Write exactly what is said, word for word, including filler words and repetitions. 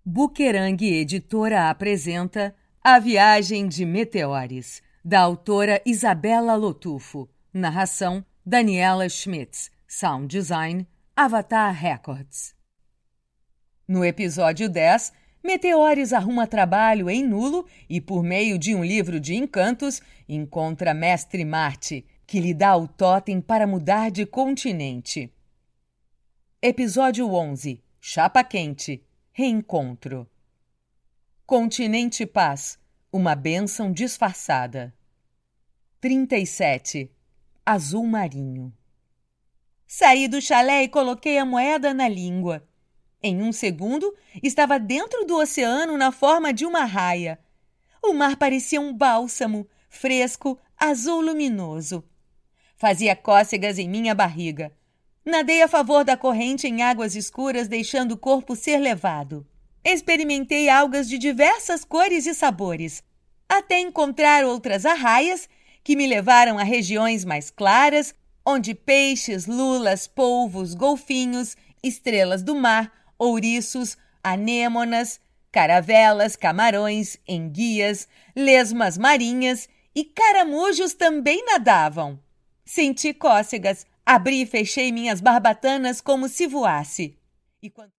Buquerang Editora apresenta A Viagem de Meteores, da autora Isabela Lotufo. Narração Daniela Schmitz. Sound Design Avatar Records. No episódio dez, Meteores arruma trabalho em Nulo e, por meio de um livro de encantos, encontra Mestre Marte, que lhe dá o totem para mudar de continente. Episódio onze. Chapa Quente. Reencontro. Continente Paz. Uma bênção disfarçada. trinta e sete. Azul marinho. Saí do chalé e coloquei a moeda na língua. Em um segundo, estava dentro do oceano na forma de uma raia. O mar parecia um bálsamo, fresco, azul luminoso. Fazia cócegas em minha barriga. Nadei a favor da corrente em águas escuras, deixando o corpo ser levado. Experimentei algas de diversas cores e sabores, até encontrar outras arraias que me levaram a regiões mais claras, onde peixes, lulas, polvos, golfinhos, estrelas do mar, ouriços, anêmonas, caravelas, camarões, enguias, lesmas marinhas e caramujos também nadavam. Senti cócegas, abri e fechei minhas barbatanas como se voasse. E quando